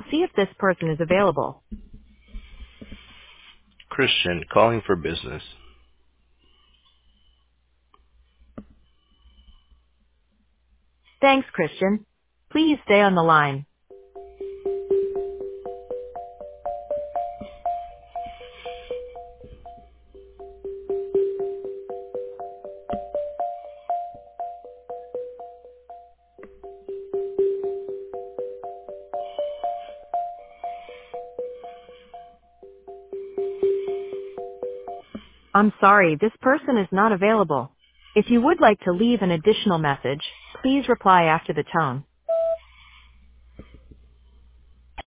see if this person is available. Christian, calling for business. Thanks, Christian. Please stay on the line. I'm sorry, this person is not available. If you would like to leave an additional message, please reply after the tone.